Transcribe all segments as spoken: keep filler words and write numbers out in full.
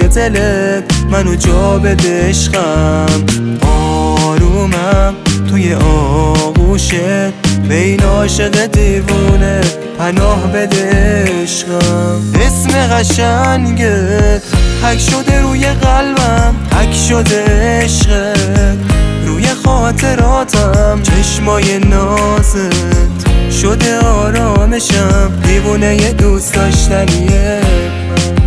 توی دلت منو جا بده عشقم. آرومم توی آغوشت، بین عاشق دیوونه پناه بده عشقم. اسم قشنگت حک شده روی قلبم، حک شده عشقت روی خاطراتم. چشمای نازت شده آرامشم، دیوونه ی دوست داشتنیه من.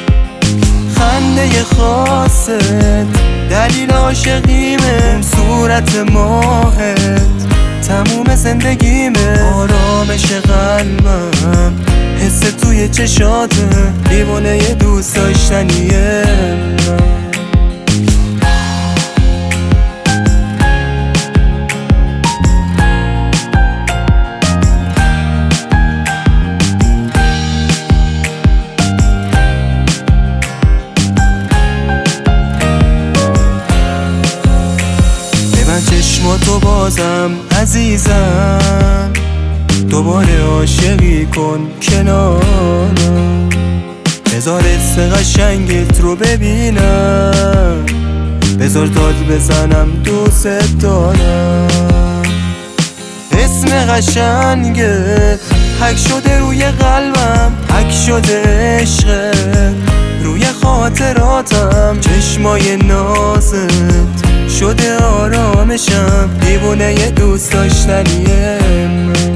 خنده خاصت دلیل عاشقیمه، صورت ماهت تموم زندگیمه. آرامش قلبم حس توی چشاته، دیوونه ی دوست داشتنیه من. چشماتو بازم عزیزم، دوباره عاشقی کن کنارم. بذار حس قشنگت رو ببینم، بذار داد بزنم دوست دارم. اسم قشنگت حک شده روی قلبم، حک شده عشقت روی خاطراتم. چشمای نازت شده آرامشم، دیوونه ی دوست داشتنیه من.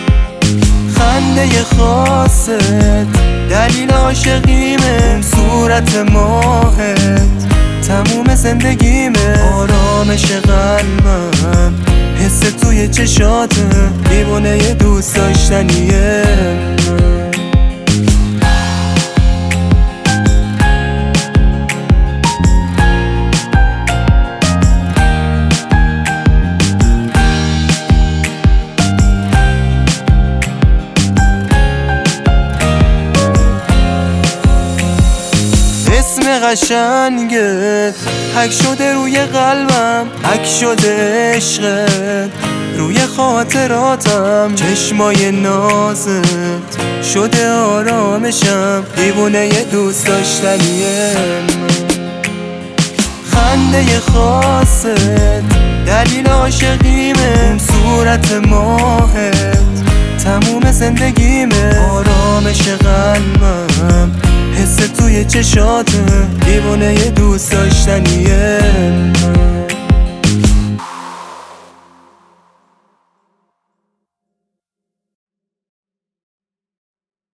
خنده خاصت دلیل عاشقیمه، صورت ماهت تموم زندگیمه. آرامش قلبم حس توی چشاته، دیوونه ی دوست داشتنیه من. اسم قشنگت حک شده روی قلبم، حک شده عشقت روی خاطراتم. چشمای نازت شده آرامشم، دیوونه ی دوست داشتنیه من. خنده خاصت دلیل عاشقیمه، صورت ماهت تموم زندگیمه. آرامش قلبم حس توی چشاته، دیوونه ی دوست داشتنیه من.